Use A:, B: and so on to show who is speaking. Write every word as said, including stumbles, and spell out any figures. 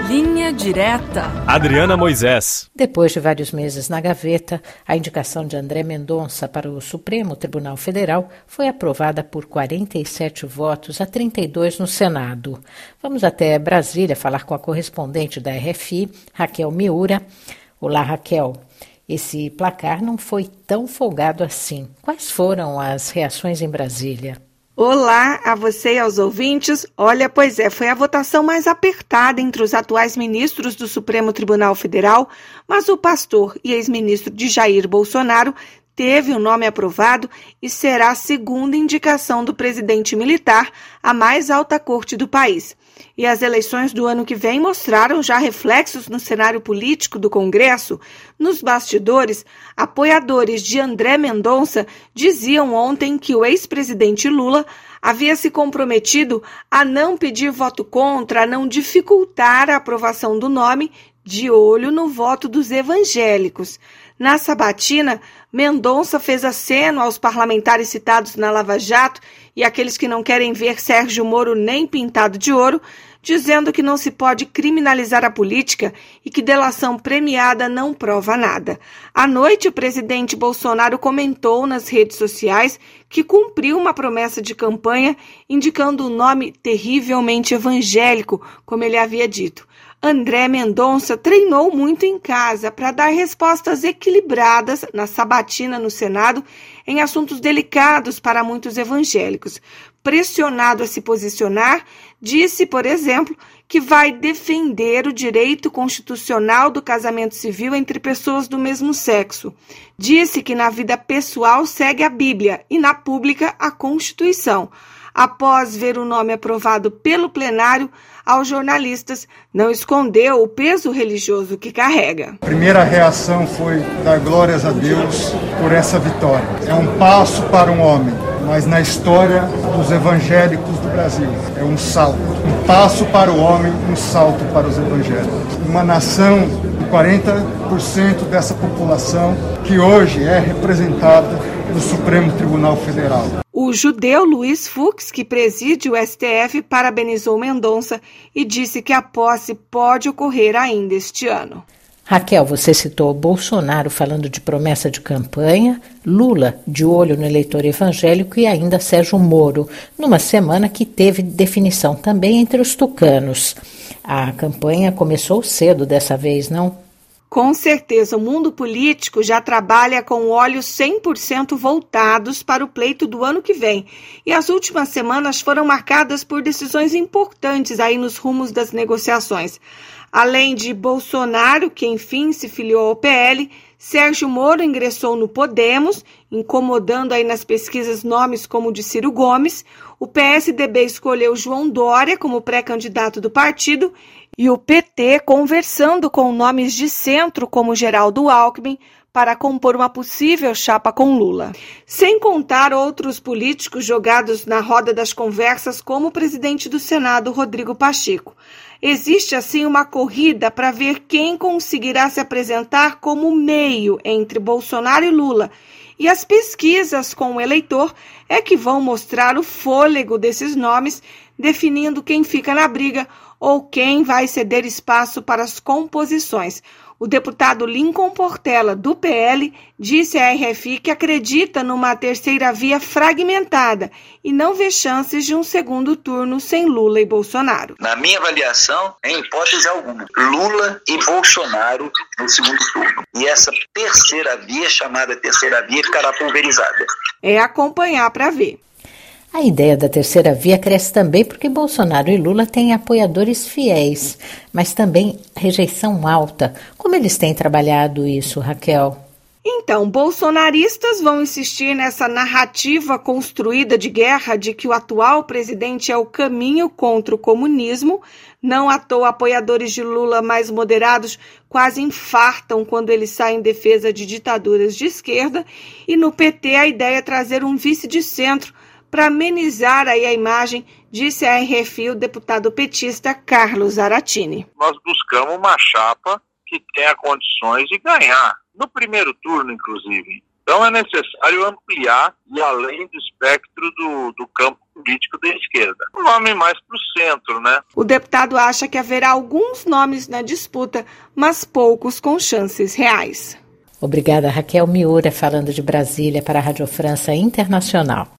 A: Linha Direta.
B: Adriana Moisés.
C: Depois de vários meses na gaveta, a indicação de André Mendonça para o Supremo Tribunal Federal foi aprovada por quarenta e sete votos a trinta e dois no Senado. Vamos até Brasília falar com a correspondente da R F I, Raquel Miura. Olá, Raquel. Esse placar não foi tão folgado assim. Quais foram as reações em Brasília?
D: Olá a você e aos ouvintes. Olha, pois é, foi a votação mais apertada entre os atuais ministros do Supremo Tribunal Federal, mas o pastor e ex-ministro de Jair Bolsonaro teve o nome aprovado e será a segunda indicação do presidente militar à mais alta corte do país. E as eleições do ano que vem mostraram já reflexos no cenário político do Congresso. Nos bastidores, apoiadores de André Mendonça diziam ontem que o ex-presidente Lula havia se comprometido a não pedir voto contra, a não dificultar a aprovação do nome, de olho no voto dos evangélicos. Na sabatina, Mendonça fez aceno aos parlamentares citados na Lava Jato e aqueles que não querem ver Sérgio Moro nem pintado de ouro, dizendo que não se pode criminalizar a política e que delação premiada não prova nada. À noite, o presidente Bolsonaro comentou nas redes sociais que cumpriu uma promessa de campanha, indicando o nome terrivelmente evangélico, como ele havia dito. André Mendonça treinou muito em casa para dar respostas equilibradas na sabatina no Senado em assuntos delicados para muitos evangélicos. Pressionado a se posicionar, disse, por exemplo, que vai defender o direito constitucional do casamento civil entre pessoas do mesmo sexo. Disse que na vida pessoal segue a Bíblia e na pública a Constituição. Após ver o nome aprovado pelo plenário, aos jornalistas não escondeu o peso religioso que carrega.
E: A primeira reação foi dar glórias a Deus por essa vitória. É um passo para um homem, mas na história dos evangélicos do Brasil é um salto. Um passo para o homem, um salto para os evangélicos. Uma nação de quarenta por cento dessa população que hoje é representada no Supremo Tribunal Federal.
D: O judeu Luiz Fux, que preside o S T F, parabenizou Mendonça e disse que a posse pode ocorrer ainda este ano.
C: Raquel, você citou Bolsonaro falando de promessa de campanha, Lula de olho no eleitor evangélico e ainda Sérgio Moro, numa semana que teve definição também entre os tucanos. A campanha começou cedo dessa vez, não?
D: Com certeza, o mundo político já trabalha com olhos cem por cento voltados para o pleito do ano que vem. E as últimas semanas foram marcadas por decisões importantes aí nos rumos das negociações. Além de Bolsonaro, que enfim se filiou ao P L, Sérgio Moro ingressou no Podemos, incomodando aí nas pesquisas nomes como o de Ciro Gomes. O P S D B escolheu João Dória como pré-candidato do partido e o P T conversando com nomes de centro como Geraldo Alckmin para compor uma possível chapa com Lula. Sem contar outros políticos jogados na roda das conversas como o presidente do Senado, Rodrigo Pacheco. Existe, assim, uma corrida para ver quem conseguirá se apresentar como meio entre Bolsonaro e Lula. E as pesquisas com o eleitor é que vão mostrar o fôlego desses nomes, definindo quem fica na briga ou quem vai ceder espaço para as composições. O deputado Lincoln Portela, do P L, disse à R F I que acredita numa terceira via fragmentada e não vê chances de um segundo turno sem Lula e Bolsonaro.
F: Na minha avaliação, em hipótese alguma, Lula e Bolsonaro no segundo turno. E essa terceira via, chamada terceira via, ficará pulverizada.
D: É acompanhar para ver.
C: A ideia da terceira via cresce também porque Bolsonaro e Lula têm apoiadores fiéis, mas também rejeição alta. Como eles têm trabalhado isso, Raquel?
D: Então, bolsonaristas vão insistir nessa narrativa construída de guerra de que o atual presidente é o caminho contra o comunismo. Não à toa, apoiadores de Lula mais moderados quase infartam quando ele sai em defesa de ditaduras de esquerda. E no P T a ideia é trazer um vice de centro para amenizar aí a imagem, disse a R F I o deputado petista Carlos Zaratini.
G: Nós buscamos uma chapa que tenha condições de ganhar, no primeiro turno, inclusive. Então é necessário ampliar e além do espectro do, do campo político da esquerda. Um nome mais para o centro, né?
D: O deputado acha que haverá alguns nomes na disputa, mas poucos com chances reais.
C: Obrigada, Raquel Miura, falando de Brasília para a Rádio França Internacional.